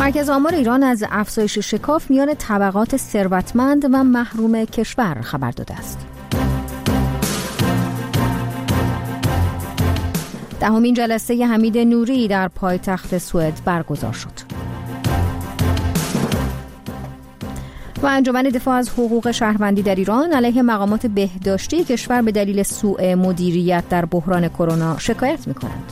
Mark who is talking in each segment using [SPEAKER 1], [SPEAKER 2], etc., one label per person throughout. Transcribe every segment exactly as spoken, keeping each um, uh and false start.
[SPEAKER 1] مرکز آمار ایران از افزایش شکاف میان طبقات ثروتمند و محروم کشور خبر داده است. دهمین جلسه حمید نوری در پایتخت سوئد برگزار شد. و انجمن دفاع از حقوق شهروندی در ایران علیه مقامات بهداشتی کشور به دلیل سوء مدیریت در بحران کرونا شکایت می‌کنند.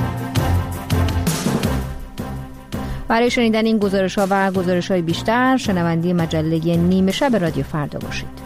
[SPEAKER 1] برای شنیدن این گزارش‌ها و گزارش‌های بیشتر شنونده مجله نیمه شب رادیو فردا باشید.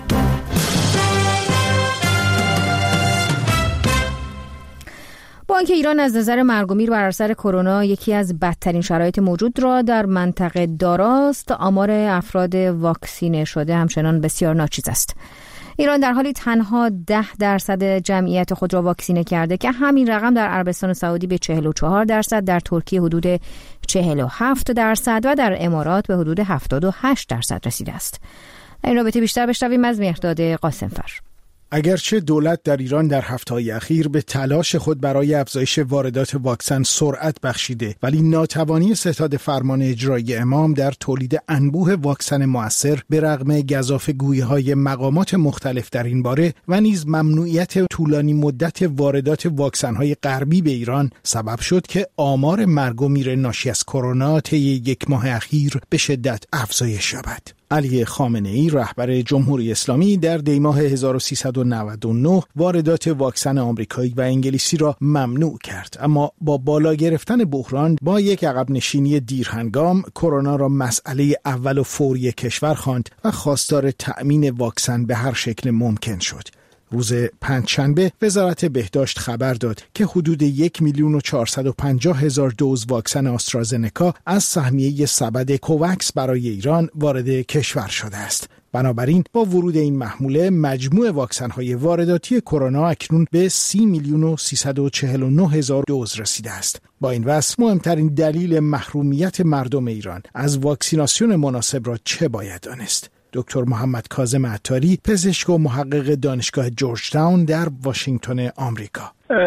[SPEAKER 1] بانک ایران از نظر مرگ و میر بر اثر کرونا یکی از بدترین شرایط موجود را در منطقه داراست. آمار افراد واکسینه شده همچنان بسیار ناچیز است. ایران در حالی تنها ده درصد جمعیت خود را واکسینه کرده که همین رقم در عربستان سعودی به چهل و چهار درصد، در ترکیه حدود چهل و هفت درصد و در امارات به حدود هفتاد و هشت درصد رسیده است. در این رابطه بیشتر بشنویم از مهرداد قاسمفر.
[SPEAKER 2] اگرچه دولت در ایران در هفته‌های اخیر به تلاش خود برای افزایش واردات واکسن سرعت بخشیده، ولی ناتوانی ستاد فرمان اجرایی امام در تولید انبوه واکسن مؤثر به رغم گزافه‌گویی‌های مقامات مختلف در این باره و نیز ممنوعیت طولانی مدت واردات واکسن‌های غربی به ایران سبب شد که آمار مرگ و میر ناشی از کرونا طی یک ماه اخیر به شدت افزایش یابد. علی خامنه‌ای رهبر جمهوری اسلامی در دیماه هزار و سیصد و نود و نه واردات واکسن آمریکایی و انگلیسی را ممنوع کرد، اما با بالا گرفتن بحران با یک عقب نشینی دیرهنگام کرونا را مسئله اول و فوری کشور خواند و خواستار تأمین واکسن به هر شکل ممکن شد. روز پنجشنبه وزارت بهداشت خبر داد که حدود یک میلیون و چهارصد و پنجاه هزار دوز واکسن آسترازنکا از سهمیه سبد کووکس برای ایران وارد کشور شده است. بنابراین با ورود این محموله مجموع واکسن‌های وارداتی کرونا اکنون به سی میلیون و سیصد و چهل و نه هزار دوز رسیده است. با این وصف مهمترین دلیل محرومیت مردم ایران از واکسیناسیون مناسب را چه باید دانست؟ دکتر محمد کاظم عطاری، پزشک و محقق دانشگاه جورج تاون در واشنگتن آمریکا.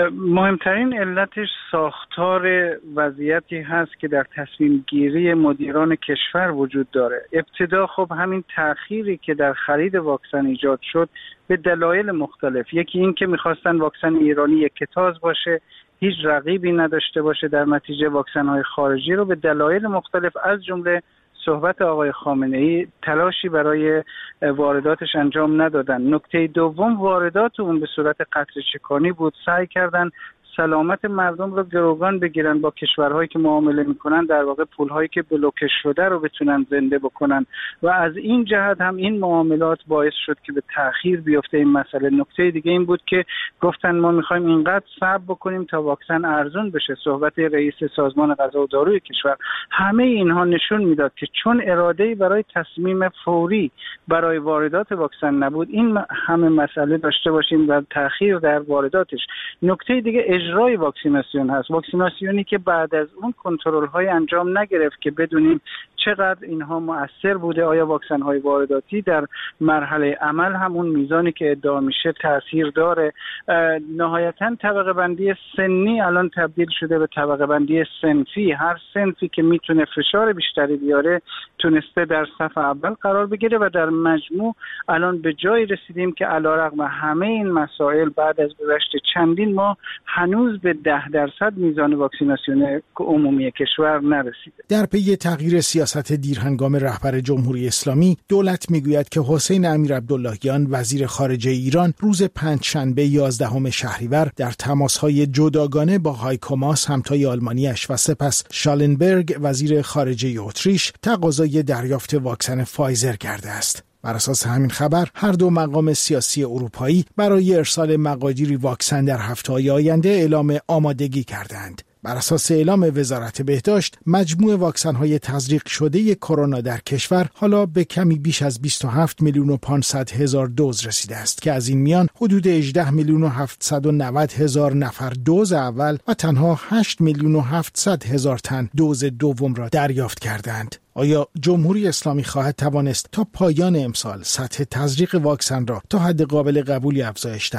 [SPEAKER 3] مهمترین علتش ساختار وضعیتی هست که در تصمیم گیری مدیران کشور وجود داره. ابتدا خب همین تأخیری که در خرید واکسن ایجاد شد به دلایل مختلف. یکی این که میخواستن واکسن ایرانی یکتاز باشه، هیچ رقیبی نداشته باشه، در نتیجه واکسن‌های خارجی رو به دلایل مختلف از جمله صحبت آقای خامنه‌ای تلاشی برای وارداتش انجام ندادن. نکته دوم واردات اون به صورت قطره‌چکانی بود. سعی کردن سلامت مردم رو گروگان بگیرن با کشورهایی که معامله میکنن، در واقع پولهایی که بلوکه شده رو بتونن زنده بکنن و از این جهت هم این معاملات باعث شد که به تأخیر بیفته این مسئله. نکته دیگه این بود که گفتن ما میخوایم اینقدر صبر بکنیم تا واکسن ارزون بشه. صحبت رئیس سازمان غذا و داروی کشور، همه اینها نشون میداد که چون اراده‌ای برای تصمیم فوری برای واردات واکسن نبود، این همه مسئله داشته باشیم و تأخیر در وارداتش. نکته دیگه اجرای واکسیناسیون هست. واکسیناسیونی که بعد از اون کنترل های انجام نگرفت که بدونیم چقدر اینها مؤثر بوده. آیا واکسن های وارداتی در مرحله عمل همون میزانی که ادعا میشه تاثیر داره؟ نهایتا طبقه بندی سنی الان تبدیل شده به طبقه بندی صنفی. هر صنفی که میتونه فشار بیشتری بیاره تونسته در صف اول قرار بگیره و در مجموع الان به جایی رسیدیم که علیرغم همه این مسائل بعد از گذشت چندین ماه هنوز به ده درصد میزان واکسیناسیون عمومی کشور نرسیده.
[SPEAKER 2] در پی تغییر سیاست دیرهنگام رهبر جمهوری اسلامی، دولت میگوید که حسین امیرعبداللهیان وزیر خارجه ایران روز پنجشنبه یازدهم شهریور در تماس‌های جداگانه با هایکو ماس همتای آلمانیش و سپس شالنبرگ وزیر خارجه اتریش تقاضای دریافت واکسن فایزر کرده است. بر اساس همین خبر هر دو مقام سیاسی اروپایی برای ارسال مقادیری واکسن در هفته‌های آینده اعلام آمادگی کردند. بر اساس اعلام وزارت بهداشت، مجموع واکسن‌های تزریق شده کرونا در کشور حالا به کمی بیش از بیست و هفت میلیون و پانصد هزار دوز رسیده است که از این میان حدود هجده میلیون و هفتصد و نود هزار نفر دوز اول و تنها هشت میلیون و هفتصد هزار تن دوز دوم را دریافت کردند. آیا جمهوری اسلامی خواهد توانست تا پایان امسال سطح تزریق واکسن را تا حد قابل قبولی افزایش دهد؟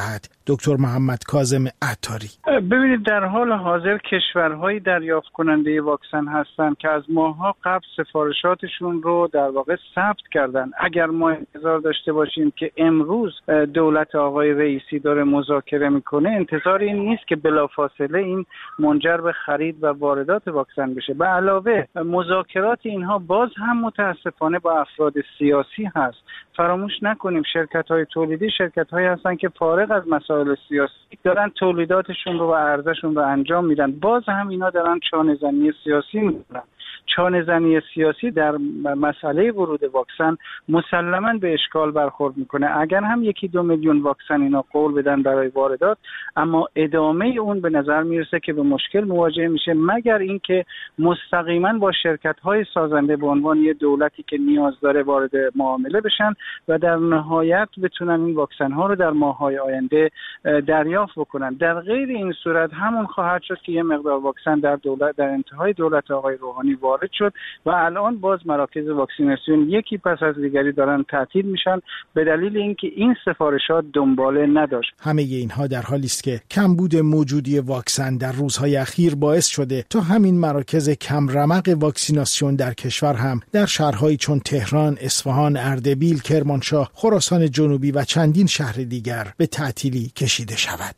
[SPEAKER 2] دکتر محمد کاظم عطاری.
[SPEAKER 3] ببینید در حال حاضر کشورهایی دریافت کننده واکسن هستند که از ماه‌ها قبل سفارشاتشون رو در واقع ثبت کردن. اگر ما انتظار داشته باشیم که امروز دولت آقای رئیسی داره مذاکره میکنه، انتظار این نیست که بلافاصله این منجر به خرید و واردات واکسن بشه. به علاوه مذاکرات اینها باز هم متاسفانه با افراد سیاسی هست. فراموش نکنیم شرکت‌های تولیدی شرکت‌هایی هستن که فارغ از مسائل سیاسی دارن تولیداتشون رو و عرضه‌شون رو انجام میدن. باز هم اینا دارن چانه‌زنی سیاسی میکنن. چانه‌زنی سیاسی در مسئله ورود واکسن مسلماً به اشکال برخورد میکنه. اگر هم یکی دو میلیون واکسن اینا قول بدن برای واردات، اما ادامه اون به نظر میرسه که به مشکل مواجه میشه، مگر اینکه مستقیما با شرکت‌های سازنده به عنوان یه دولتی که نیاز داره وارد معامله بشن و در نهایت بتونن این واکسن ها رو در ماه‌های آینده دریافت بکنن. در غیر این صورت همون خواهد شد که یه مقدار واکسن در دولت در انتهای دولت آقای روحانی وارد شد و الان باز مراکز واکسیناسیون یکی پس از دیگری دارن تعطیل میشن به دلیل اینکه این سفارشات دنباله نداشت.
[SPEAKER 2] همه اینها در حالی است که کمبود موجودی واکسن در روزهای اخیر باعث شده تا همین مراکز کم رمق واکسیناسیون در کشور هم در شهرهایی چون تهران، اصفهان، اردبیل، کرمانشاه، خراسان جنوبی و چندین شهر دیگر به تعطیلی کشیده شود.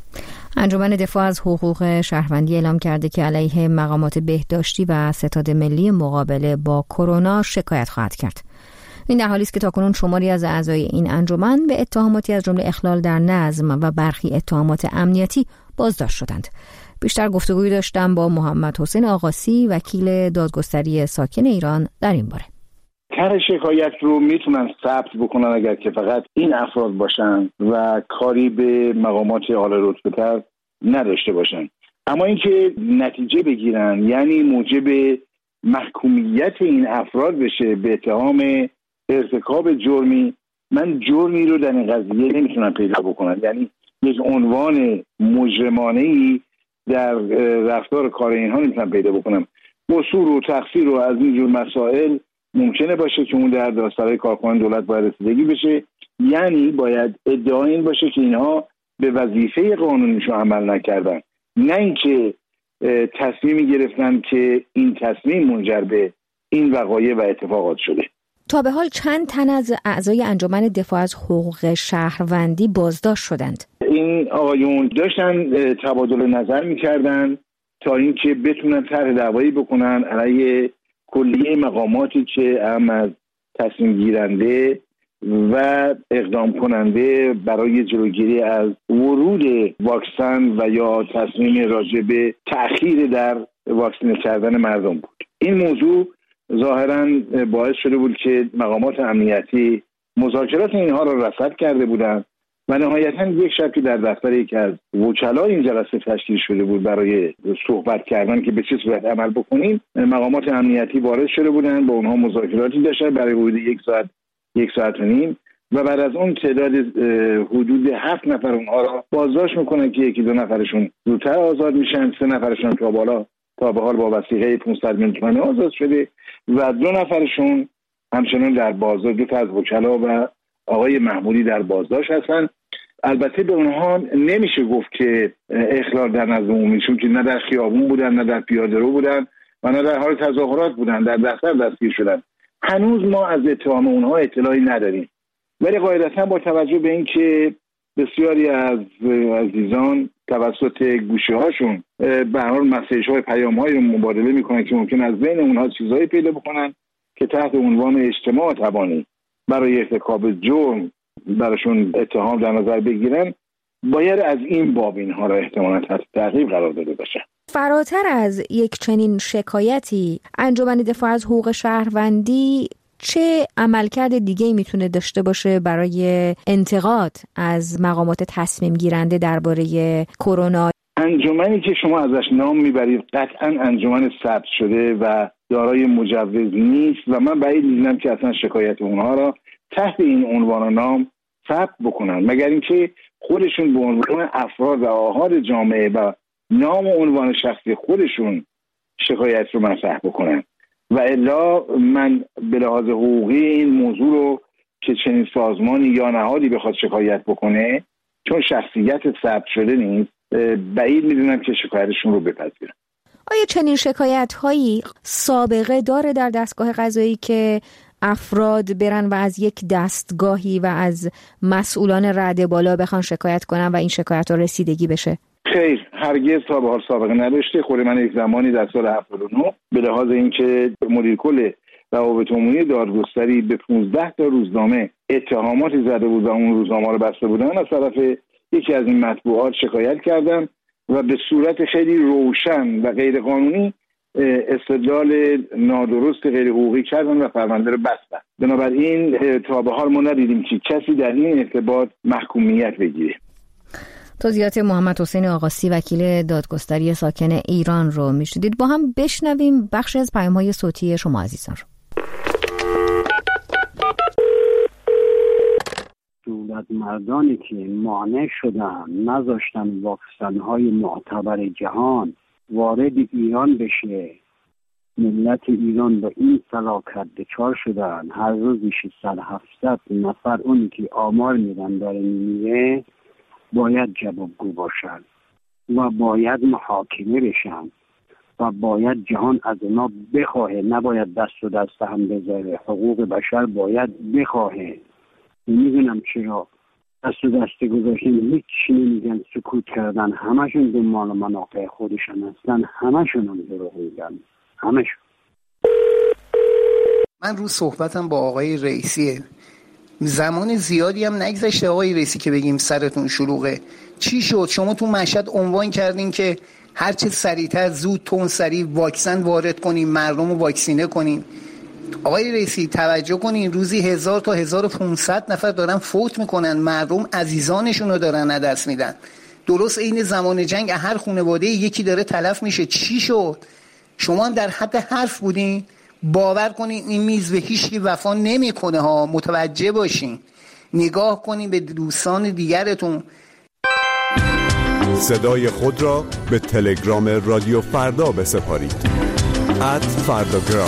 [SPEAKER 1] انجمن دفاع از حقوق شهروندی اعلام کرده که علیه مقامات بهداشتی و ستاد ملی مقابله با کرونا شکایت خواهد کرد. این در حالی است که تاکنون شماری از اعضای این انجمن به اتهاماتی از جمله اخلال در نظم و برخی اتهامات امنیتی بازداشت شدند. بیشتر گفتگوی داشتم با محمد حسین آقاسی، وکیل دادگستری ساکن ایران در این باره.
[SPEAKER 4] طرح شکایت رو میتونن ثبت بکنن اگر که فقط این افراد باشن و کاری به مقامات اعلی رتبه‌تر نداشته باشن. اما اینکه نتیجه بگیرن، یعنی موجب محکومیت این افراد بشه به اتهام ارتکاب جرمی، من جرمی رو در این قضیه نمیتونم پیدا بکنم. یعنی یک عنوان مجرمانه‌ای در رفتار کار اینها نمیتونم پیدا بکنم. قصور و تقصیر و از این جور مسائل ممکنه باشه که اون در داستان‌های کارکنان دولت باید رسیدگی بشه. یعنی باید ادعا این باشه که اینها به وظیفه قانونیشون عمل نکردن، نه اینکه تصمیمی گرفتن که این تصمیم منجر به این وقایع و اتفاقات شده.
[SPEAKER 1] تا به حال چند تن از اعضای انجمن دفاع از حقوق شهروندی بازداشت شدند؟ این
[SPEAKER 4] آقایون داشتن تبادل نظر می‌کردن تا اینکه بتونن طرح دعوایی بکنن علیه کلیه مقاماتی که هم از تصمیم گیرنده و اقدام کننده برای جلوگیری از ورود واکسن و یا تصمیم راجع به تأخیر در واکسینه کردن مردم بود. این موضوع ظاهراً باعث شده بود که مقامات امنیتی مذاکرات اینها را رصد کرده بودند و نهایتاً یک شب که در دفتر یکی از وکلای این جلسه تشکیل شده بود برای صحبت کردن که به چه صورت عمل بکنیم، مقامات امنیتی وارد شده بودند، با اونها مذاکراتی داشتن برای حدود یک ساعت یک ساعت و نیم و بعد از اون تعداد حدود هفت نفر اونها را بازداشت میکنن که یکی دو نفرشون زودتر آزاد میشن، سه نفرشون تا بالا تا به حال با وثیقه پانصد میلیون تومانی آزاد شده و دو نفرشون همچنان در بازداشت، دو تا از وکلا و آقای محمودی در بازداشت هستن. البته به اونها نمیشه گفت که اخلال در نظم عمومی، چون که نه در خیابون بودن، نه در پیاده‌رو بودن و نه در حال تظاهرات بودن، در دفتر دستگیر شدن. هنوز ما از اتهام اونها اطلاعی نداریم، ولی قاعدتا با توجه به اینکه بسیاری از عزیزان توسط گوشه هاشون به هر حال مسیج های پیام های رو مبادله میکنن که ممکن از بین اونها چیزایی پیدا بکنن که تحت عنوان اجتماع تبانی برای ارتکاب جرم براشون اتهام در نظر بگیرن، باید از این باب اینها را احتمالاً تحت تعقیب قرار داده باشه.
[SPEAKER 1] فراتر از یک چنین شکایتی، انجمن دفاع از حقوق شهروندی چه عملکرد دیگه‌ای میتونه داشته باشه برای انتقاد از مقامات تصمیم گیرنده درباره کرونا؟
[SPEAKER 4] انجمنی که شما ازش نام میبرید قطعاً انجمن ثبت شده و دارای مجوز نیست و من بعید می‌دونم که اصلا شکایت اونها را تحت این عنوان و نام ثبت بکنن، مگر اینکه خودشون به عنوان افراد و آحاد جامعه و نام و عنوان شخصی خودشون شکایت رو مطرح بکنن. و الا من به لحاظ حقوقی این موضوع رو که چنین سازمانی یا نهادی بخواد شکایت بکنه چون شخصیت ثبت شده نیست بعید میدونم که شکایتشون رو بپذیرن.
[SPEAKER 1] آیا چنین شکایت هایی سابقه داره در دستگاه قضایی که افراد برن و از یک دستگاهی و از مسئولان رده بالا بخوان شکایت کنن و این شکایت ها رسیدگی بشه؟
[SPEAKER 4] خیر، هرگز تا به حال سابقه نداشته. خود من یک زمانی در سال هفتاد و نه به لحاظ اینکه مدیر کل روابط عمومی دادگستری به پانزده تا روزنامه اتهاماتی زده بود و اون روزنامه رو بسته بودن، از طرف یکی از این مطبوعات شکایت کردم و به صورت خیلی روشن و غیر قانونی استدلال نادرست غیر حقوقی کردن و پرونده رو بستن. بنابراین تا به حال ما ندیدیم که کسی در این ارتباط محکومیت بگیره.
[SPEAKER 1] توضیحات محمد حسین آقاسی وکیل دادگستری ساکن ایران رو میشنیدید. با هم بشنویم بخش از پیام‌های صوتی شما عزیزان رو.
[SPEAKER 5] دولت مردانی که مانع شدن نذاشتن واکسن‌های معتبر جهان وارد ایران بشه، ملت ایران با این فلاکت دچار شدن. هر روز ششصد هفتصد نفر اونی که آمار میدن داره میمیره باید جوابگو باشن و باید محاکمه بشن و باید جهان از اونا بخواهه، نباید دست و دست هم بذاره. حقوق بشر باید بخواهه. نمیدونم چرا دست و دست گذاشتن، هیچ نمیگن، سکوت کردن. همشون دنبال منافع خودشون هستن، همشون هم دروغ میگن، همشون.
[SPEAKER 6] من رو صحبتم با آقای رئیسیه. زمان زیادی هم نگذشته آقای رئیسی که بگیم سرتون شلوغه. چی شد؟ شما تو مشهد عنوان کردین که هر چه سریعتر زود تون سریع واکسن وارد کنیم، مردم رو واکسینه کنیم. آقای رئیسی توجه کنین، روزی هزار تا هزار و پونصد نفر دارن فوت میکنن، مردم عزیزانشون رو دارن از دست میدن. درست این زمان جنگ هر خانواده یکی داره تلف میشه. چی شد؟ شما هم در حد حرف بودین؟ باور کنین این میز به هیچ کی وفا نمیکنه ها. متوجه باشین، نگاه کنین به دوستان دیگرتون.
[SPEAKER 7] صدای خود را به تلگرام رادیو فردا بسپارید. ات فرداگرام.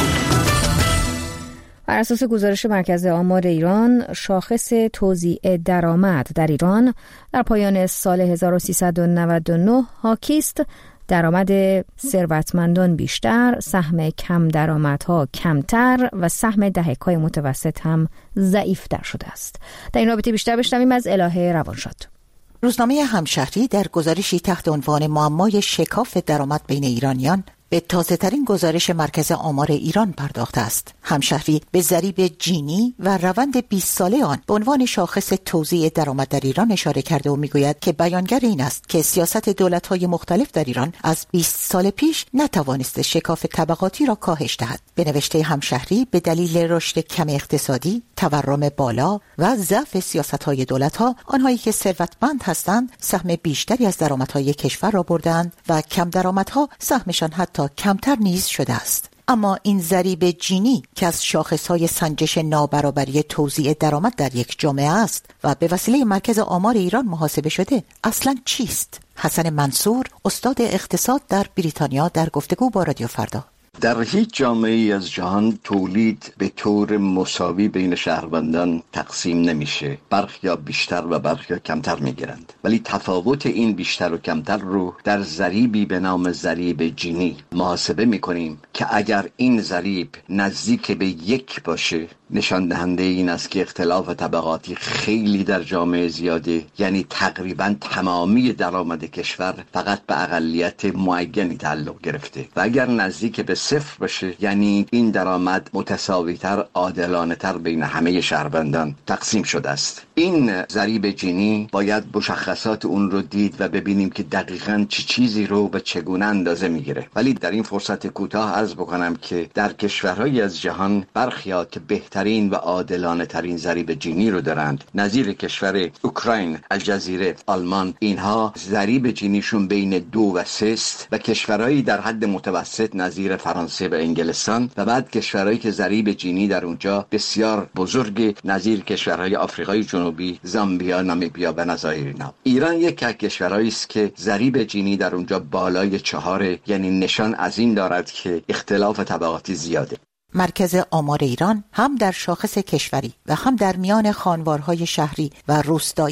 [SPEAKER 1] بر اساس گزارش مرکز آمار ایران، شاخص توزیع درآمد در ایران در پایان سال هزار و سیصد و نود و نه حاکی است درآمد ثروتمندان بیشتر، سهم کم درآمدها کمتر و سهم دهک‌های متوسط هم ضعیف‌تر شده است. در این رابطه بیشتر بشنویم از الهه روانشاد.
[SPEAKER 8] روزنامه همشهری در گزارشی تحت عنوان معمای شکاف درآمد بین ایرانیان به تازه ترین گزارش مرکز آمار ایران پرداخته است. همشهری به ضریب جینی و روند بیست ساله آن به عنوان شاخص توزیع درآمد در ایران اشاره کرده و میگوید که بیانگر این است که سیاست دولت‌های مختلف در ایران از بیست سال پیش نتوانسته شکاف طبقاتی را کاهش دهد. به نوشته همشهری به دلیل رشد کم اقتصادی، تورم بالا و ضعف سیاست‌های دولت‌ها، آنهایی که ثروتمند هستند سهم بیشتری از درآمدهای کشور را بردند و کم درآمدها سهمشان حتی تا کمتر نیز شده است. اما این ضریب جینی که از شاخصهای سنجش نابرابری توزیع درآمد در یک جامعه است و به وسیله مرکز آمار ایران محاسبه شده، اصلاً چیست؟ حسن منصور، استاد اقتصاد در بریتانیا، در گفتگو با رادیو فردا:
[SPEAKER 9] در هیچ جامعه‌ای از جهان تولید به طور مساوی بین شهروندان تقسیم نمیشه. برخیا بیشتر و برخیا کمتر میگیرند، ولی تفاوت این بیشتر و کمتر رو در ضریبی به نام ضریب جینی محاسبه میکنیم که اگر این ضریب نزدیک به یک باشه، نشان دهنده این است که اختلاف طبقاتی خیلی در جامعه زیاده، یعنی تقریبا تمامی درآمد کشور فقط به اقلیت معینی تعلق گرفته. و اگر نزدیک به صفر باشه، یعنی این درآمد متساوی‌تر، عادلانه‌تر بین همه شهروندان تقسیم شده است. این ضریب جینی باید مشخصات اون رو دید و ببینیم که دقیقاً چه چی چیزی رو به چگونه اندازه میگیره. ولی در این فرصت کوتاه عرض بکنم که در کشورهای از جهان برخیا که بهترین و عادلانه ترین ضریب جینی رو دارند، نظیر کشور اوکراین، الجزیره، آلمان، اینها ضریب جینیشون بین دو و سه است و کشورهایی در حد متوسط نظیر فرانسه و انگلستان، و بعد کشورهایی که ضریب جینی در اونجا بسیار بزرگ نظیر کشورهای آفریقای جنوبی، زامبیا، نامیبیا و نظایر اینا. ایران یک از کشورهایی است که ضریب جینی در اونجا بالای چهاره، یعنی نشان از این دارد که اختلاف طبقاتی زیاده.
[SPEAKER 8] مرکز آمار ایران هم در شاخص کشوری و هم در میان خانوارهای شهری و روستایی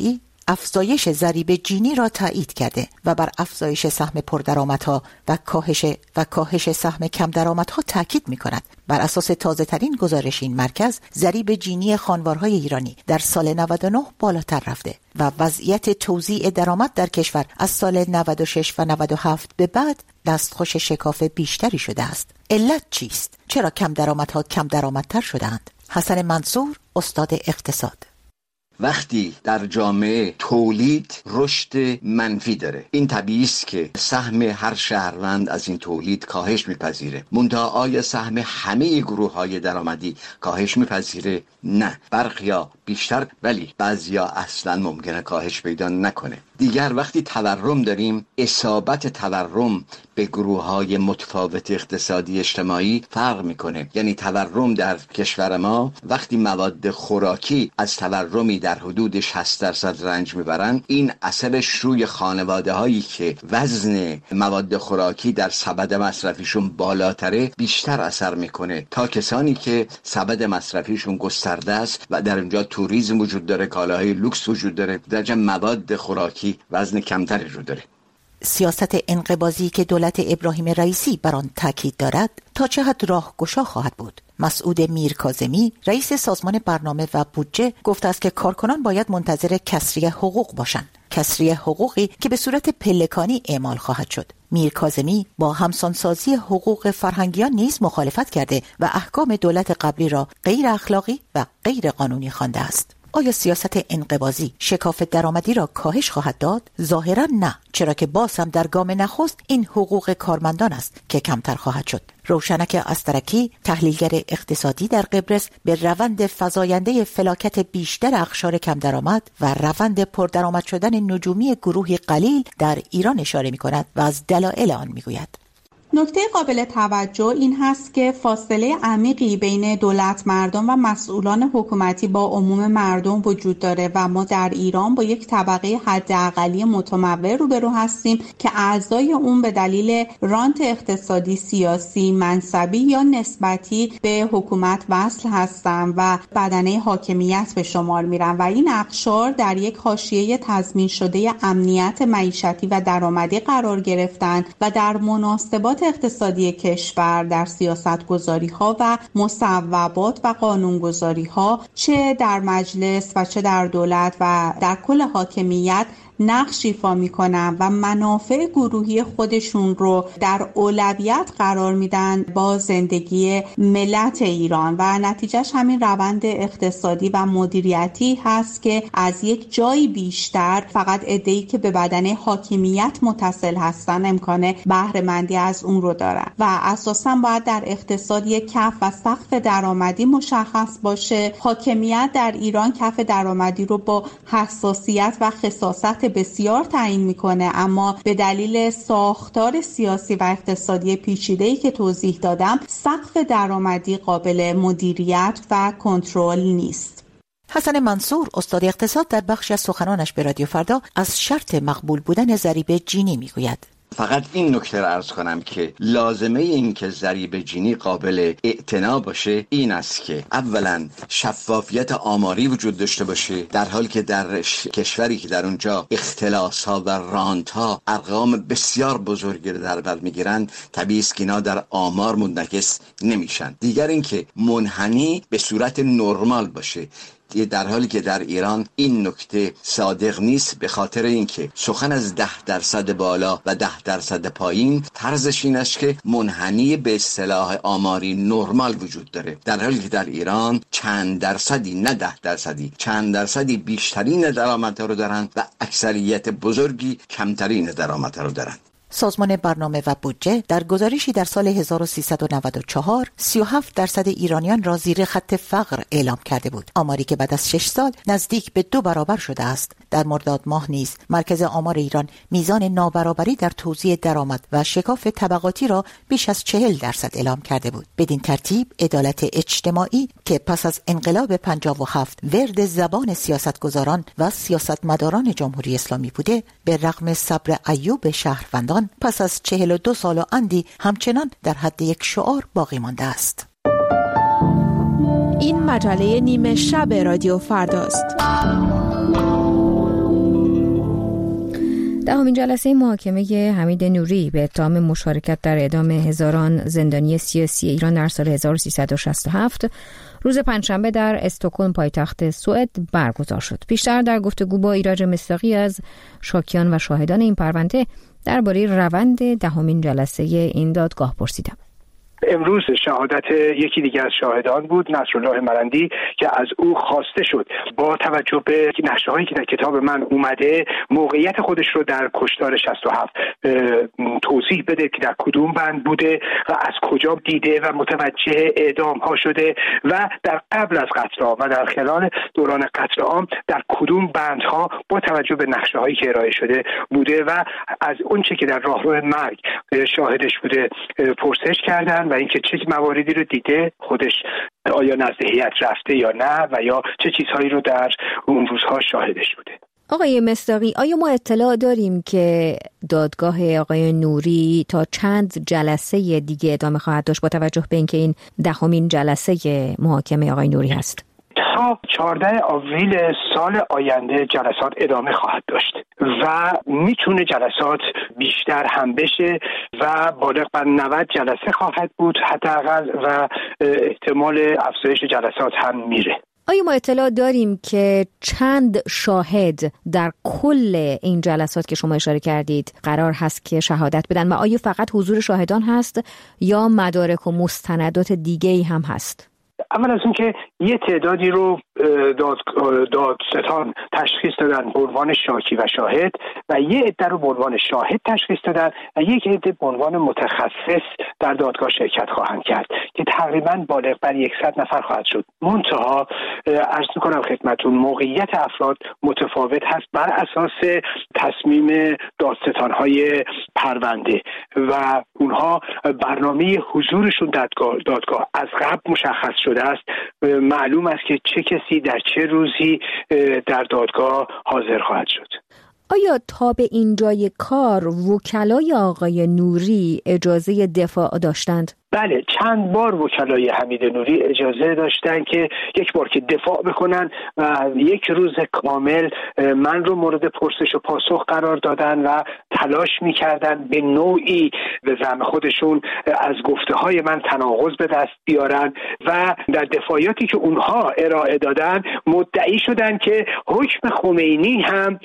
[SPEAKER 8] افزایش ضریب جینی را تایید کرده و بر افزایش سهم پردرآمدها و کاهش و کاهش سهم کم درآمدها تاکید می‌کند. بر اساس تازه‌ترین گزارش این مرکز، ضریب جینی خانوارهای ایرانی در سال نود و نه بالاتر رفته و وضعیت توزیع درآمد در کشور از سال نود و شش و نود و هفت به بعد دستخوش شکاف بیشتری شده است. علت چیست؟ چرا کم درآمدها کم درآمدتر شدند؟ حسن منصور، استاد اقتصاد.
[SPEAKER 9] وقتی در جامعه تولید رشد منفی داره، این طبیعی است که سهم هر شهروند از این تولید کاهش میپذیره. منتها آیا سهم همه گروه‌های درآمدی کاهش میپذیره؟ نه. برخیا بیشتر، ولی بعضیا اصلا ممکنه کاهش پیدا نکنه. دیگر وقتی تورم داریم، اصابت تورم به گروه‌های متفاوت اقتصادی اجتماعی فرق میکنه. یعنی تورم در کشور ما وقتی مواد خوراکی از تورمی در حدود شصت درصد رنج میبرن، این اثرش روی خانواده هایی که وزن مواد خوراکی در سبد مصرفیشون بالاتره بیشتر اثر میکنه تا کسانی که سبد مصرفیشون گسترده است و در اونجا توریسم وجود داره، کالاهای لوکس وجود داره، در جمع مواد خوراکی وزن کمتری رو داره.
[SPEAKER 8] سیاست انقباضی که دولت ابراهیم رئیسی بر آن تاکید دارد تا چه حد راهگشا خواهد بود؟ مسعود میرکاظمی، رئیس سازمان برنامه و بودجه، گفته است که کارکنان باید منتظر کسری حقوق باشند. کسری حقوقی که به صورت پلکانی اعمال خواهد شد. میرکاظمی با همسانسازی حقوق فرهنگیان نیز مخالفت کرده و احکام دولت قبلی را غیر اخلاقی و غیر قانونی خوانده است. آیا سیاست انقباضی شکاف درآمدی را کاهش خواهد داد؟ ظاهراً نه، چرا که باز هم در گام نخست این حقوق کارمندان است که کمتر خواهد شد. روشنک استرکی، تحلیلگر اقتصادی در قبرس، به روند فزاینده فلاکت بیشتر اقشار کم درآمد و روند پردرآمد شدن نجومی گروهی قلیل در ایران اشاره می‌کند و از دلایل آن می‌گوید.
[SPEAKER 10] نکته قابل توجه این هست که فاصله عمیقی بین دولت مردم و مسئولان حکومتی با عموم مردم وجود داره و ما در ایران با یک طبقه حداقلی متمول روبرو هستیم که اعضای اون به دلیل رانت اقتصادی، سیاسی، منصبی یا نسبتی به حکومت وصل هستند و بدنه حاکمیت به شمار میرن و این اقشار در یک حاشیه تضمین شده امنیت معیشتی و درآمدی قرار گرفتن و در مناسبات اقتصادی کشور، در سیاست‌گذاری‌ها و مصوبات و قانون‌گذاری‌ها، چه در مجلس و چه در دولت و در کل حاکمیت نقش ایفا میکنن و منافع گروهی خودشون رو در اولویت قرار میدن با زندگی ملت ایران و نتیجهش همین روند اقتصادی و مدیریتی هست که از یک جایی بیشتر فقط عده‌ای که به بدنه حاکمیت متصل هستن امکان بهره مندی از اون رو دارن و اساساً باید در اقتصاد یک کف و سقف درآمدی مشخص باشه. حاکمیت در ایران کف درآمدی رو با حساسیت و خصاصت بسیار تعیین میکنه، اما به دلیل ساختار سیاسی و اقتصادی پیچیده‌ای که توضیح دادم، سقف درآمدی قابل مدیریت و کنترل نیست.
[SPEAKER 8] حسن منصور، استاد اقتصاد، در بخشی از سخنانش به رادیو فردا از شرط مقبول بودن ضریب جینی میگوید.
[SPEAKER 9] فقط این نکته را عرض کنم که لازمه این که ضریب جینی قابل اعتنا باشه این است که اولا شفافیت آماری وجود داشته باشه، در حالی که در کشوری که در اونجا اختلاس ها و رانت ها ارقام بسیار بزرگی رو در بر میگیرن، طبیعی است که اینا در آمار منعکس نمیشن. دیگر این که منحنی به صورت نرمال باشه، در حالی که در ایران این نکته صادق نیست، به خاطر اینکه سخن از ده درصد بالا و ده درصد پایین طرزش این است که منحنی به اصطلاح آماری نرمال وجود داره، در حالی که در ایران چند درصدی، نه ده درصدی، چند درصدی بیشترین درآمدها رو دارن و اکثریت بزرگی کمترین درآمدها رو دارن.
[SPEAKER 8] سازمان برنامه و بودجه در گزارشی در سال هزار و سیصد و نود و چهار سی و هفت درصد ایرانیان را زیر خط فقر اعلام کرده بود، آماری که بعد از شش سال نزدیک به دو برابر شده است. در مرداد ماه نیز مرکز آمار ایران میزان نابرابری در توزیع درآمد و شکاف طبقاتی را بیش از چهل درصد اعلام کرده بود. بدین ترتیب عدالت اجتماعی که پس از انقلاب پنجاه و هفت ورد زبان سیاستگزاران و سیاستمداران جمهوری اسلامی بوده، به رغم صبر ایوب شهروندان پس از چهل و دو سال و اندی همچنان در حد یک شعار باقی مانده است.
[SPEAKER 11] این مجله نیمه شب رادیو فرداست.
[SPEAKER 1] دهمین جلسه محاکمه حمید نوری به اتهام مشارکت در اعدام هزاران زندانی سیاسی ایران در سال هزار و سیصد و شصت و هفت روز پنجشنبه در استکهلم پایتخت سوئد برگزار شد. بیشتر در گفتگو با ایرج مصداقی از شاکیان و شاهدان این پرونده درباره روند دهمین جلسه این دادگاه پرسیدم.
[SPEAKER 11] امروز شهادت یکی دیگر از شاهدان بود، نصرالله مرندی، که از او خواسته شد با توجه به نقشه‌هایی که در کتاب من اومده موقعیت خودش رو در کشتار شصت و هفت توضیح بده که در کدوم بند بوده و از کجا دیده و متوجه اعدام ها شده و در قبل از قتل عام و در خلال دوران قتل عام در کدوم بندها با توجه به نقشه‌هایی که ارائه شده بوده و از اون چه که در راهرو مرگ شاهدش بوده پرسش کردن و اینکه چه مواردی رو دیده، خودش آیا نزد هیئت رفته یا نه و یا چه چیزهایی رو در اون روزها شاهدش بوده.
[SPEAKER 1] آقای مصداقی، آیا ما اطلاع داریم که دادگاه آقای نوری تا چند جلسه دیگه ادامه خواهد داشت با توجه به اینکه این دهمین جلسه محاکمه آقای نوری هست؟
[SPEAKER 11] تا چهاردهم آوریل سال آینده جلسات ادامه خواهد داشت و میتونه جلسات بیشتر هم بشه و بالغ بر نود جلسه خواهد بود حداقل و احتمال افزایش جلسات هم میره.
[SPEAKER 1] آیا ما اطلاع داریم که چند شاهد در کل این جلسات که شما اشاره کردید قرار هست که شهادت بدن و آیا فقط حضور شاهدان هست یا مدارک و مستندات دیگه‌ای هم هست؟
[SPEAKER 11] اول از اون که یه تعدادی رو داد دادستان تشخیص دادن به عنوان شاکی و شاهد و یه عده رو به عنوان شاهد تشخیص دادن و یک عده به عنوان متخصص در دادگاه شرکت خواهند کرد که تقریباً بالغ بر صد نفر خواهد شد. منتها عرض می‌کنم خدمتتون موقعیت افراد متفاوت هست بر اساس تصمیم دادستان‌های پرونده و اونها برنامه حضورشون دادگاه دادگاه از قبل مشخص شده است. معلوم است که چه کسی در چه روزی در دادگاه حاضر خواهد شد.
[SPEAKER 1] آیا تا به اینجای کار وکلای آقای نوری اجازه دفاع داشتند؟
[SPEAKER 11] بله، چند بار وکلای حمید نوری اجازه داشتن که یک بار که دفاع بکنن و یک روز کامل من رو مورد پرسش و پاسخ قرار دادن و تلاش میکردن به نوعی به زعم خودشون از گفته های من تناقض به دست بیارن و در دفاعیاتی که اونها ارائه دادن مدعی شدن که حکم خمینی هم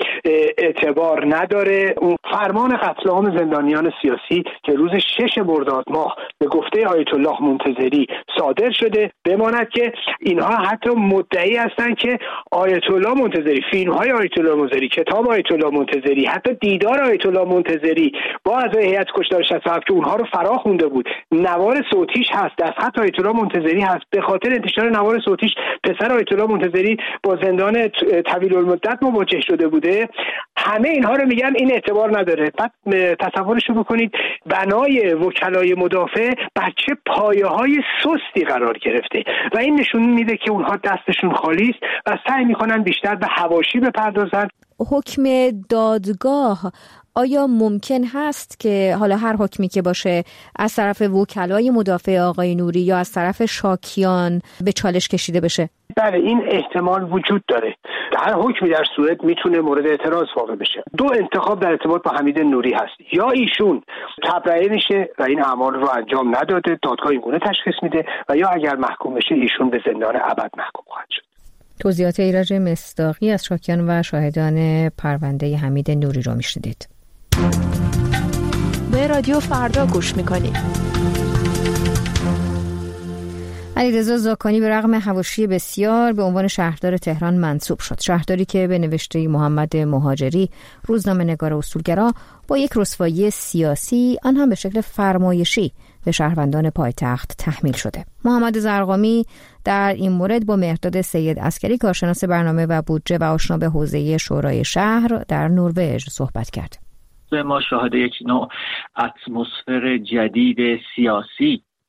[SPEAKER 11] اعتبار نداره. اون فرمان قتل عام زندانیان سیاسی که روز شش مرداد ماه به گفته آیت الله منتظری صادر شده، بماند که اینها حتی مدعی هستند که آیت الله منتظری، فیلم‌های آیت الله منتظری، کتاب آیت الله منتظری، حتی دیدار آیت الله منتظری با اعضای هیئت کشتار شصت و هفت که اونها رو فرا خونده بود، نوار صوتیش هست، دستخط آیت الله منتظری هست. به خاطر انتشار نوار صوتیش پسر آیت الله منتظری با زندان طویل المدت مواجه شده بوده. همه اینها رو میگن این اعتبار نداره. بعد تصورش رو بکنید بنای وکلای مدافع بر چه پایه‌های سستی قرار گرفته و این نشون میده که اونها دستشون خالی است و سعی میکنن بیشتر به حواشی بپردازن.
[SPEAKER 1] حکم دادگاه آیا ممکن هست که حالا هر حکمی که باشه از طرف وکلای مدافع آقای نوری یا از طرف شاکیان به چالش کشیده بشه؟
[SPEAKER 11] بله، این احتمال وجود داره. هر حکمی در صورت میتونه مورد اعتراض واقع بشه. دو انتخاب در ارتباط با حمید نوری هست: یا ایشون تبرئه میشه و این اعمال رو انجام نداده، دادگاه این گونه تشخیص میده، و یا اگر محکوم بشه ایشون به زندان ابد محکوم خواهد شد.
[SPEAKER 1] توضیحات ایرج مصداقی از شاکیان و شاهدان پرونده حمید نوری رو میشنیدید.
[SPEAKER 12] به رادیو فردا گوش میکنید.
[SPEAKER 1] علیرضا زاکانی به رغم حواشی بسیار به عنوان شهردار تهران منصوب شد. شهرداری که به نوشته محمد مهاجری، روزنامه‌نگار اصولگرا، با یک رسوایی سیاسی آن هم به شکل فرمایشی به شهروندان پایتخت تحمیل شده. محمد زرقامی در این مورد با مهرداد سید عسکری، کارشناس برنامه و بودجه و آشنا به حوزه شورای شهر در نروژ صحبت کرد.
[SPEAKER 13] ما شاهد یک نوع اتمسفر جدید سیاسی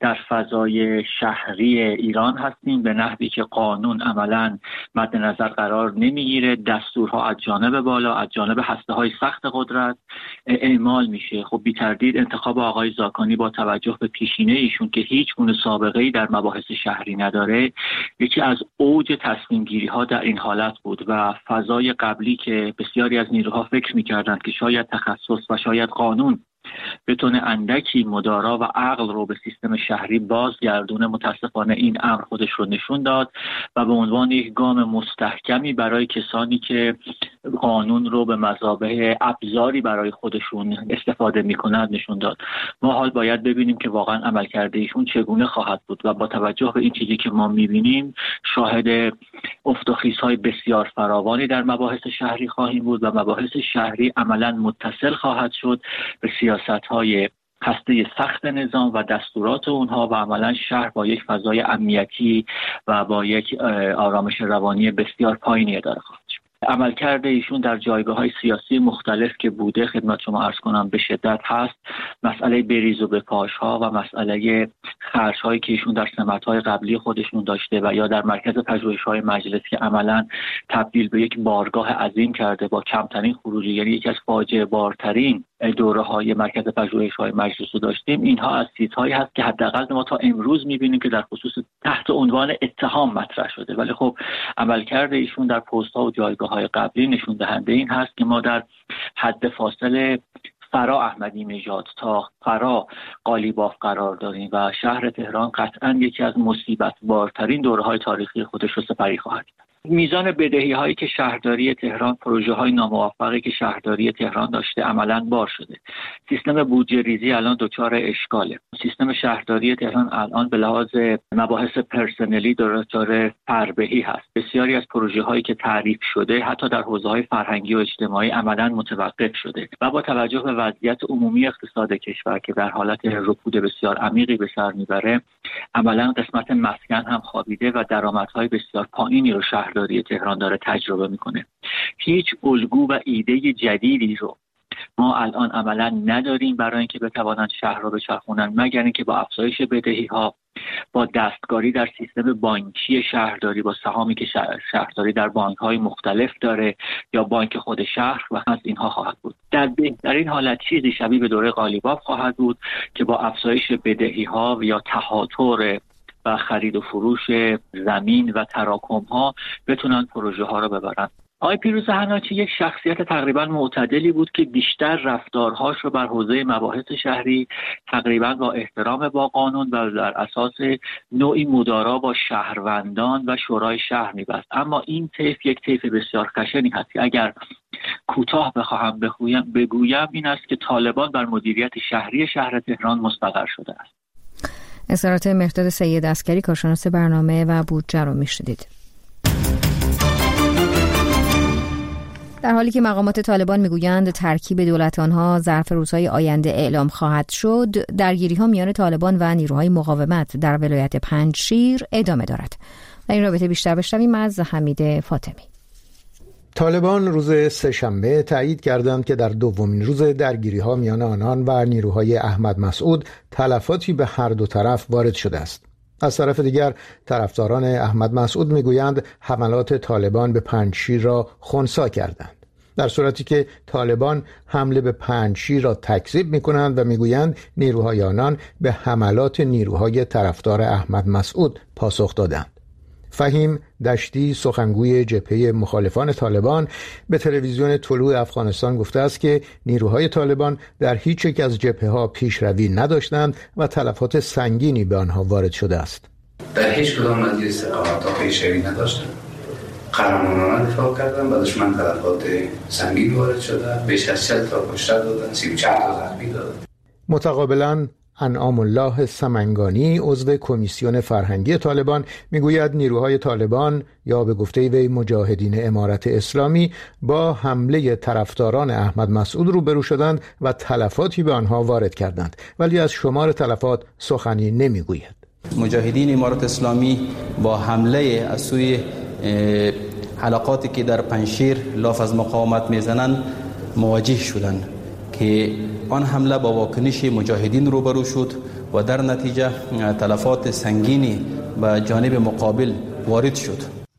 [SPEAKER 13] در فضای شهری ایران هستیم به نحوی که قانون عملاً مد نظر قرار نمیگیره، دستورها از جانب بالا از جانب هسته‌های سخت قدرت اعمال میشه. خب بی تردید انتخاب آقای زاکانی با توجه به پیشینه ایشون که هیچ گونه سابقه‌ای در مباحث شهری نداره، یکی از اوج تصمیم گیری ها در این حالت بود و فضای قبلی که بسیاری از نیروها فکر می‌کردند که شاید تخصص و شاید قانون بتونه اندکی مدارا و عقل رو به سیستم شهری بازگردونه، متاسفانه این امر خودش رو نشون داد و به عنوان یک گام مستحکمی برای کسانی که قانون رو به مثابه ابزاری برای خودشون استفاده میکنند نشون داد. ما حال باید ببینیم که واقعا عملکرد ایشون چگونه خواهد بود و با توجه به این چیزی که ما میبینیم شاهد افت و خیزهای بسیار فراوانی در مباحث شهری خواهیم بود و مباحث شهری عملا متصل خواهد شد به سیاست‌های هسته سخت نظام و دستورات اونها و عملا شهر با یک فضای امنیتی و با یک آرامش روانی بسیار پایینی اداره خواهد شد. عملکرد ایشون در جایگاه‌های سیاسی مختلف که بوده خدمت شما عرض کنم به شدت هست. مسئله بریز و بپاش‌ها و مسئله خرج‌هایی که ایشون در سمت‌های قبلی خودشون داشته و یا در مرکز پژوهش‌های مجلس که عملاً تبدیل به یک بارگاه عظیم کرده با کمترین خروجی، یعنی یکی از فاجعه بارترین دوره‌های مرکز پژوهش‌های مجلس رو داشتیم. اینها از چیزهایی هست که حداقل ما تا امروز می‌بینیم که در خصوص تحت عنوان اتهام مطرح شده، ولی خب عملکرد ایشون در پست‌ها و جایگاه‌های قبلی نشون دهنده این هست که ما در حد فاصله فرا احمدی نژاد تا فرا قالیباف قرار داریم و شهر تهران قطعاً یکی از مصیبت بارترین دوره‌های تاریخی خودش رو سپری خواهد کرد. میزان بدهی هایی که شهرداری تهران، پروژه های ناموفقی که شهرداری تهران داشته عملاً بار شده. سیستم بودجه ریزی الان دچار اشکاله. سیستم شهرداری تهران الان به لحاظ مباحث پرسنلی دچار فربهی هست. بسیاری از پروژه هایی که تعریف شده حتی در حوزه های فرهنگی و اجتماعی عملاً متوقف شده و با توجه به وضعیت عمومی اقتصاد کشور که در حالت رکود بسیار عمیقی به سر میبره، عملاً قسمت مسکن هم خوابیده و درآمدهای بسیار پایینی رو شهرداری تهران داره تجربه میکنه. هیچ الگو و ایده جدیدی رو ما الان عملا نداریم برای اینکه بتوانند شهر رو بچرخونن، مگر اینکه با افزایش بدهی ها، با دستکاری در سیستم بانکی شهرداری، با سهامی که شهرداری در بانک های مختلف داره یا بانک خود شهر و از اینها خواهد بود. در بهترین حالت چیزی شبیه به دوره قالیباف خواهد بود که با افزایش بدهی ها یا تهاتر و خرید و فروش زمین و تراکم ها بتونن پروژه ها رو ببرن. آقای پیروز حناچی یک شخصیت تقریبا معتدلی بود که بیشتر رفتارهاش رو بر حوزه مباحث شهری تقریبا با احترام با قانون و در اساس نوعی مدارا با شهروندان و شورای شهر می‌بست. اما این طیف یک طیف بسیار خشنی هست. اگر کوتاه بخواهم بگویم بگویم این است که طالبان بر مدیریت شهری شهر تهران مستقر شده است.
[SPEAKER 1] اظهارات مهرداد سید عسکری کارشناس برنامه و بودجه رو میشنیدید. در حالی که مقامات طالبان میگویند ترکیب دولت آنها ظرف روزهای آینده اعلام خواهد شد، درگیری‌ها میان طالبان و نیروهای مقاومت در ولایت پنجشیر ادامه دارد. در این رابطه بیشتر بشنویم از حمید فاطمی.
[SPEAKER 2] طالبان روز سه‌شنبه تایید کردند که در دومین روز درگیری‌ها میان آنان و نیروهای احمد مسعود تلفاتی به هر دو طرف وارد شده است. از طرف دیگر طرفداران احمد مسعود میگویند حملات طالبان به پنجشیر را خنثی کردند، در صورتی که طالبان حمله به پنجشیر را تکذیب میکنند و میگویند نیروهای آنان به حملات نیروهای طرفدار احمد مسعود پاسخ دادند. فهیم دشتی سخنگوی جبهه مخالفان طالبان به تلویزیون طلوع افغانستان گفته است که نیروهای طالبان در هیچ یک از جبهه‌ها پیشروی نداشتند و تلفات سنگینی به آنها وارد شده است.
[SPEAKER 14] در هیچ کدام از این سقاط‌ها پیشروی نداشتند. قهرمانانه دفاع کردن، با دشمن تلفات سنگین وارد شده، بیش از چهل تا کشته دادن، سی و چهار تا زخمی دادن.
[SPEAKER 2] متقابلاً انعام الله سمنگانی عضو کمیسیون فرهنگی طالبان میگوید نیروهای طالبان یا به گفته وی مجاهدین امارت اسلامی با حمله طرفداران احمد مسعود روبرو شدند و تلفاتی به آنها وارد کردند، ولی از شمار تلفات سخنی نمیگوید.
[SPEAKER 15] مجاهدین امارت اسلامی با حمله از سوی حلقاتی که در پنجشیر لاف از مقاومت میزنند مواجه شدند که که آن حمله با واکنش مجاهدین روبرو شد و در نتیجه تلفات سنگینی به جانب مقابل وارد شد.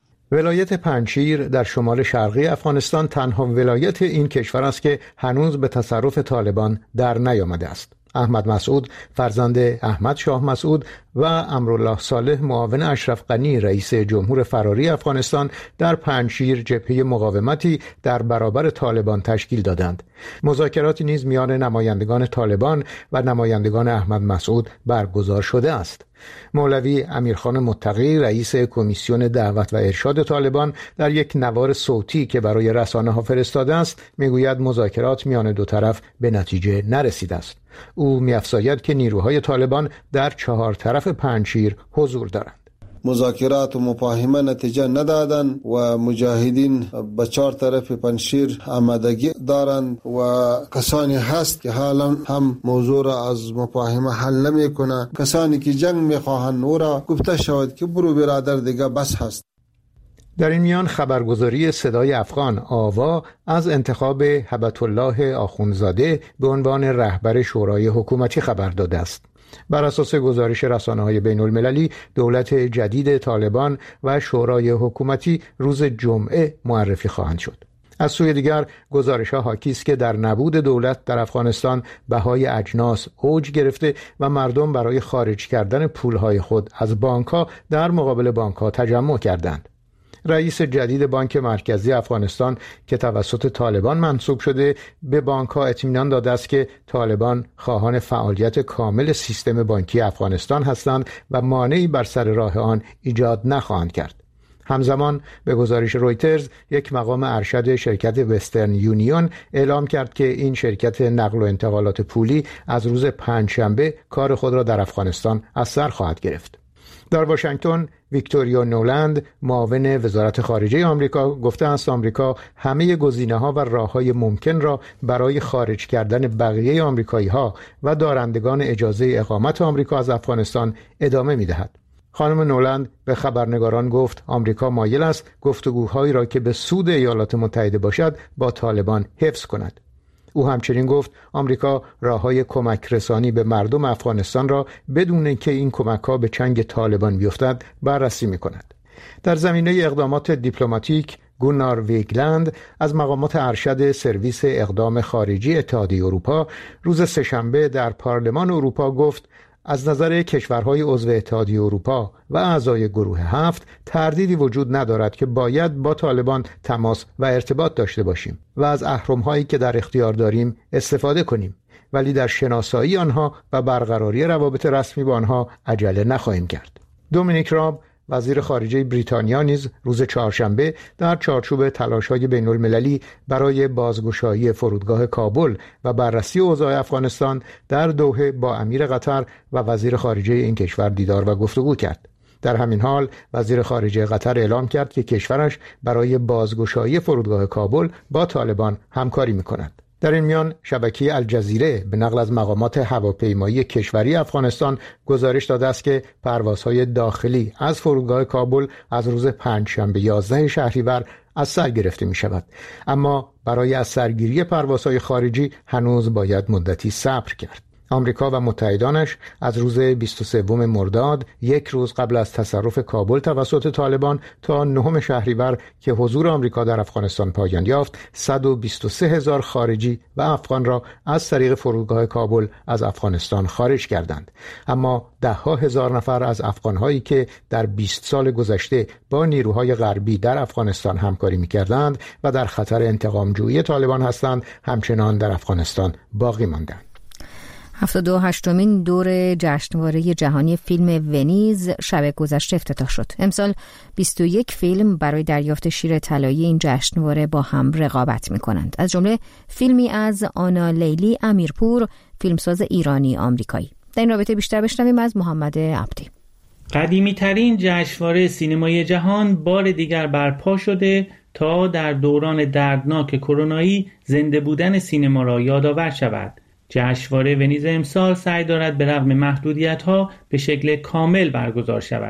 [SPEAKER 16] ولایت پنجشیر در شمال شرقی افغانستان تنها ولایت این کشور است که هنوز به تصرف طالبان در نیامده است. احمد مسعود فرزند احمد شاه مسعود و امرالله صالح معاون اشرف غنی رئیس جمهور فراری افغانستان در پنجشیر جبهه مقاومتی در برابر طالبان تشکیل دادند. مذاکراتی نیز میان نمایندگان طالبان و نمایندگان احمد مسعود برگزار شده است. مولوی امیرخان متقی رئیس کمیسیون دعوت و ارشاد طالبان در یک نوار صوتی که برای رسانه‌ها فرستاده است میگوید مذاکرات میان دو طرف به نتیجه نرسیده است. او می‌افزاید که نیروهای طالبان در چهار طرف پنجشیر حضور دارند.
[SPEAKER 17] مذاکرات و مفاهمه نتیجه ندادن و مجاهدین به چهار طرف پنجشیر آمادگی دارند و کسانی هست که حالا هم موضوع را از مفاهمه حل نمی کنند. کسانی که جنگ می خواهند او را گفته شود که برو برادر دیگه بس هست.
[SPEAKER 16] در این میان خبرگزاری صدای افغان آوا از انتخاب هبت الله آخوندزاده به عنوان رهبر شورای حکومتی خبر داده است. بر اساس گزارش رسانه‌های بین‌المللی دولت جدید طالبان و شورای حکومتی روز جمعه معرفی خواهند شد. از سوی دیگر گزارش‌ها حاکی است که در نبود دولت در افغانستان بهای اجناس اوج گرفته و مردم برای خارج کردن پولهای خود از بانک‌ها در مقابل بانک‌ها تجمع کردند. رئیس جدید بانک مرکزی افغانستان که توسط طالبان منصوب شده به بانک‌ها اطمینان داده است که طالبان خواهان فعالیت کامل سیستم بانکی افغانستان هستند و مانعی بر سر راه آن ایجاد نخواهند کرد. همزمان به گزارش رویترز یک مقام ارشد شرکت وسترن یونیون اعلام کرد که این شرکت نقل و انتقالات پولی از روز پنجشنبه کار خود را در افغانستان از سر خواهد گرفت. در واشنگتن ویکتوریا نولند معاون وزارت خارجه آمریکا گفته است آمریکا همه گزینه‌ها و راه‌های ممکن را برای خارج کردن بقیه آمریکایی‌ها و دارندگان اجازه اقامت آمریکا از افغانستان ادامه می‌دهد. خانم نولند به خبرنگاران گفت آمریکا مایل است گفتگوهایی را که به سود ایالات متحده باشد با طالبان حفظ کند. او همچنین گفت آمریکا راه‌های کمک رسانی به مردم افغانستان را بدون اینکه این کمک‌ها به چنگ طالبان بیفتد بررسی می‌کند. در زمینه اقدامات دیپلماتیک گونار ویگلند از مقامات ارشد سرویس اقدام خارجی اتحادیه اروپا روز سه‌شنبه در پارلمان اروپا گفت از نظر کشورهای عضو اتحادیه اروپا و اعضای گروه هفت تردیدی وجود ندارد که باید با طالبان تماس و ارتباط داشته باشیم و از اهرم‌هایی که در اختیار داریم استفاده کنیم، ولی در شناسایی آنها و برقراری روابط رسمی با آنها عجله نخواهیم کرد. دومینیک راب وزیر خارجه بریتانیا نیز روز چهارشنبه در چارچوب تلاش‌های بین‌المللی برای بازگشایی فرودگاه کابل و بررسی اوضاع افغانستان در دوحه با امیر قطر و وزیر خارجه این کشور دیدار و گفتگو کرد. در همین حال وزیر خارجه قطر اعلام کرد که کشورش برای بازگشایی فرودگاه کابل با طالبان همکاری می‌کند. در این میان شبکه الجزیره به نقل از مقامات هواپیمایی کشوری افغانستان گزارش داده است که پروازهای داخلی از فرودگاه کابل از روز پنجشنبه یازده شهریور از سر گرفته می شود، اما برای از سرگیری پروازهای خارجی هنوز باید مدتی صبر کرد. آمریکا و متحدانش از روز بیست و سوم مرداد یک روز قبل از تصرف کابل توسط طالبان تا نهم شهریور که حضور آمریکا در افغانستان پایان یافت صد و بیست و سه هزار خارجی و افغان را از طریق فرودگاه کابل از افغانستان خارج کردند، اما ده ها هزار نفر از افغانهایی که در بیست سال گذشته با نیروهای غربی در افغانستان همکاری می‌کردند و در خطر انتقام‌جویی طالبان هستند همچنان در افغانستان باقی ماندند.
[SPEAKER 1] هفتاد و هشتمین دور جشنواره جهانی فیلم ونیز شب گذشته افتتاح شد. امسال بیست و یک فیلم برای دریافت شیر طلایی این جشنواره با هم رقابت می‌کنند، از جمله فیلمی از آنا لیلی امیرپور، فیلمساز ایرانی آمریکایی. در این رابطه بیشتر بشنویم از محمد عبدی.
[SPEAKER 18] قدیمی‌ترین جشنواره سینمایی جهان بار دیگر برپا شده تا در دوران دردناک کرونایی زنده بودن سینما را یادآور شود. جشنواره ونیز امسال سعی دارد به رغم محدودیت‌ها به شکل کامل برگزار شود.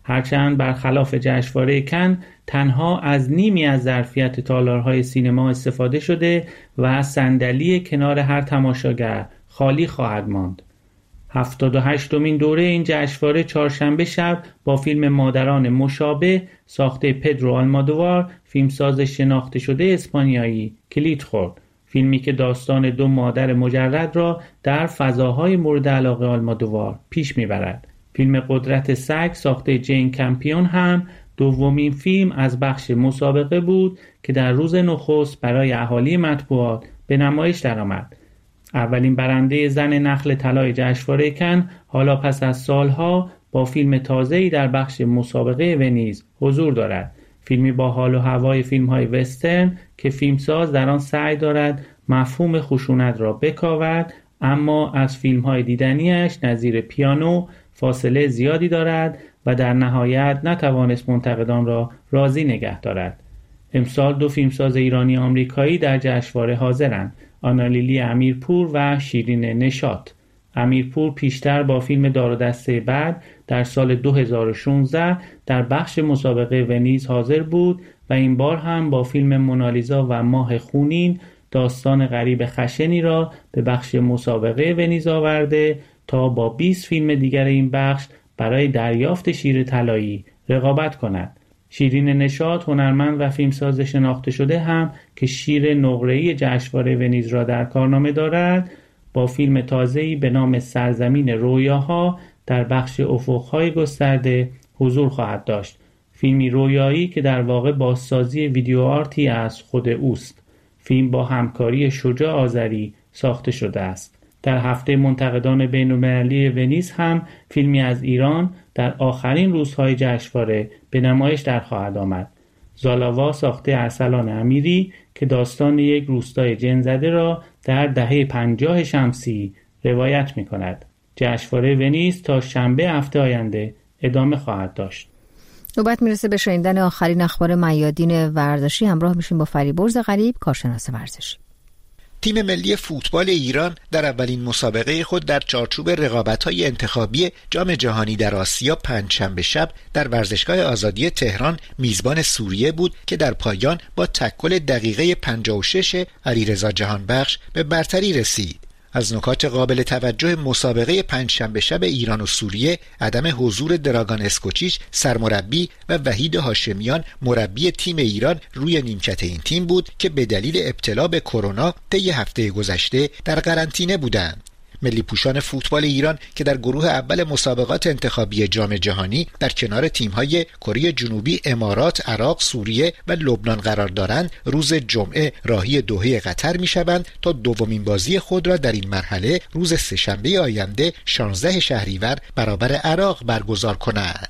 [SPEAKER 18] هرچند برخلاف جشنواره کن تنها از نیمی از ظرفیت تالارهای سینما استفاده شده و صندلی کنار هر تماشاگر خالی خواهد ماند. هفتاد و هشتمین دوره این جشنواره چهارشنبه شب با فیلم مادران مشابه ساخته پدرو آلمادوار، فیلمساز شناخته شده اسپانیایی، کلید خورد. فیلمی که داستان دو مادر مجرد را در فضاهای مورد علاقه آلمادوار پیش میبرد. فیلم قدرت سگ ساخته جین کمپیون هم دومین فیلم از بخش مسابقه بود که در روز نخست برای اهالی مطبوعات به نمایش درآمد. اولین برنده زن نخل طلای جشنواره کن حالا پس از سالها با فیلم تازه‌ای در بخش مسابقه ونیز حضور دارد. فیلمی با حال و هوای فیلم‌های وسترن که فیلمساز در آن سعی دارد مفهوم خشونت را بکاود، اما از فیلم‌های دیدنیش نظیر پیانو فاصله زیادی دارد و در نهایت نتوانست منتقدان را راضی نگه دارد. امسال دو فیلمساز ایرانی آمریکایی در جشنواره حاضرند، آنالیلی امیرپور و شیرین نشاط. امیرپور پیشتر با فیلم دار و دسته بعد در سال دو هزار و شانزده در بخش مسابقه ونیز حاضر بود و این بار هم با فیلم مونالیزا و ماه خونین داستان غریب خشنی را به بخش مسابقه ونیز آورده تا با بیست فیلم دیگر این بخش برای دریافت شیر طلایی رقابت کند. شیرین نشاط هنرمند و فیلمساز شناخته شده هم که شیر نقره‌ای جشنواره ونیز را در کارنامه دارد، با فیلم تازه‌ای به نام سرزمین رویاها در بخش افق‌های گسترده حضور خواهد داشت. فیلمی رویایی که در واقع بازسازی ویدیو آرتی از خود اوست. فیلم با همکاری شجاع آذری ساخته شده است. در هفته منتقدان بین‌المللی ونیز هم فیلمی از ایران در آخرین روزهای جشنواره به نمایش در خواهد آمد. زالاوا ساخته ارسلان امیری که داستان یک روستای جن‌زده را در دهه پنجاه شمسی روایت می کند. جشنواره ونیز تا شنبه هفته آینده ادامه خواهد داشت.
[SPEAKER 1] نوبت میرسه به شنیدن آخرین اخبار میادین ورزشی. همراه میشیم با فریبرز غریب، کارشناس ورزشی.
[SPEAKER 19] تیم ملی فوتبال ایران در اولین مسابقه خود در چارچوب رقابت‌های انتخابی جام جهانی در آسیا پنجشنبه شب در ورزشگاه آزادی تهران میزبان سوریه بود که در پایان با تکل دقیقه پنجاه و شش علیرضا جهانبخش به برتری رسید. از نکات قابل توجه مسابقه پنجشنبه شب ایران و سوریه عدم حضور دراگان اسکوچیچ سرمربی و وحید هاشمیان مربی تیم ایران روی نیمکت این تیم بود که به دلیل ابتلا به کرونا طی هفته گذشته در قرنطینه بودند. ملی پوشان فوتبال ایران که در گروه اول مسابقات انتخابی جام جهانی در کنار تیم‌های کره جنوبی، امارات، عراق، سوریه و لبنان قرار دارند، روز جمعه راهی دوحه قطر می‌شوند تا دومین بازی خود را در این مرحله روز سه‌شنبه آینده شانزده شهریور برابر عراق برگزار کنند.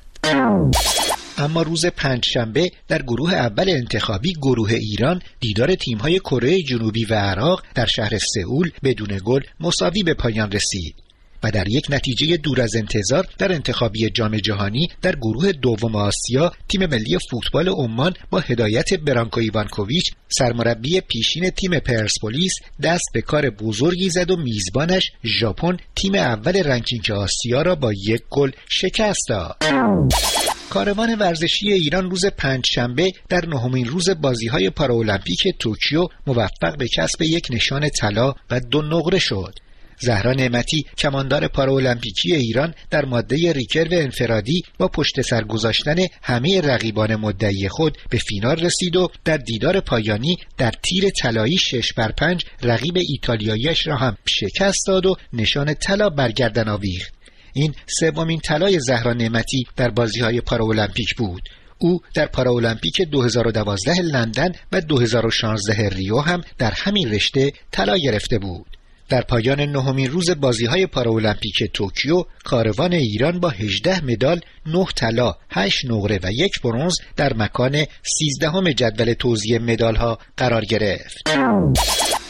[SPEAKER 19] اما روز پنجشنبه در گروه اول انتخابی گروه ایران دیدار تیم‌های کره جنوبی و عراق در شهر سئول بدون گل مساوی به پایان رسید و در یک نتیجه دور از انتظار در انتخابی جام جهانی در گروه دوم آسیا تیم ملی فوتبال عمان با هدایت برانکو ایوانکوویچ سرمربی پیشین تیم پرسپولیس دست به کار بزرگی زد و میزبانش ژاپن تیم اول رنکینگ آسیا را با یک گل شکست داد. کاروان ورزشی ایران روز پنجشنبه در نهمین روز بازی‌های پارالمپیک توکیو موفق به کسب یک نشان طلا و دو نقره شد. زهرا نعمتی کماندار پارالمپیکی ایران در ماده ریکرو انفرادی با پشت سر گذاشتن همه رقیبان مدعی خود به فینال رسید و در دیدار پایانی در تیر طلایی شش بر پنج رقیب ایتالیاییش را هم شکست داد و نشان طلا بر گردن آویخت. این سومین طلای زهرا نعمتی در بازی‌های پارالمپیک بود. او در پارالمپیک دو هزار و دوازده لندن و دو هزار و شانزده ریو هم در همین رشته طلا گرفته بود. در پایان نهمین روز بازی‌های پارالمپیک توکیو، کاروان ایران با هجده مدال، نه طلا، هشت نقره و یک برنز در مکان سیزدهم جدول توزیع مدال‌ها قرار گرفت.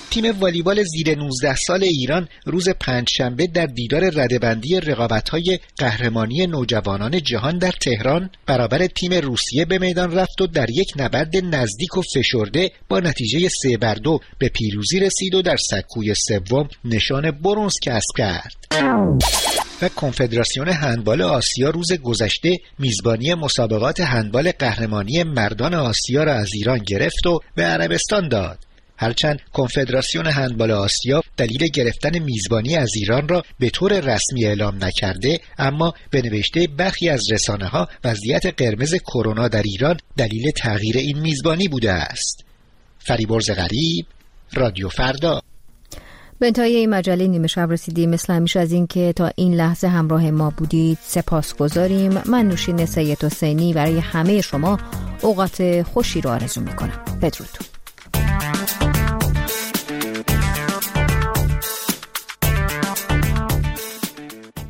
[SPEAKER 19] تیم والیبال زیر نوزده سال ایران روز پنجشنبه در دیدار رده‌بندی رقابت‌های قهرمانی نوجوانان جهان در تهران برابر تیم روسیه به میدان رفت و در یک نبرد نزدیک و فشرده با نتیجه سه بر دو به پیروزی رسید و در سکوی سوم نشان برنز کسب کرد. و کنفدراسیون هندبال آسیا روز گذشته میزبانی مسابقات هندبال قهرمانی مردان آسیا را از ایران گرفت و به عربستان داد. هرچند کنفدراسیون هندبال آسیا دلیل گرفتن میزبانی از ایران را به طور رسمی اعلام نکرده، اما به نوشته برخی از رسانه‌ها وضعیت قرمز کرونا در ایران دلیل تغییر این میزبانی بوده است. فریبرز غریب، رادیو فردا.
[SPEAKER 1] به انتهای این مجله نیمه شب رسیدیم. مثل همیشه از این که تا این لحظه همراه ما بودید سپاس گذاریم. من نوشین سید حسینی برای همه شما اوقات خوشی رو آرزو میکنم. بدرود.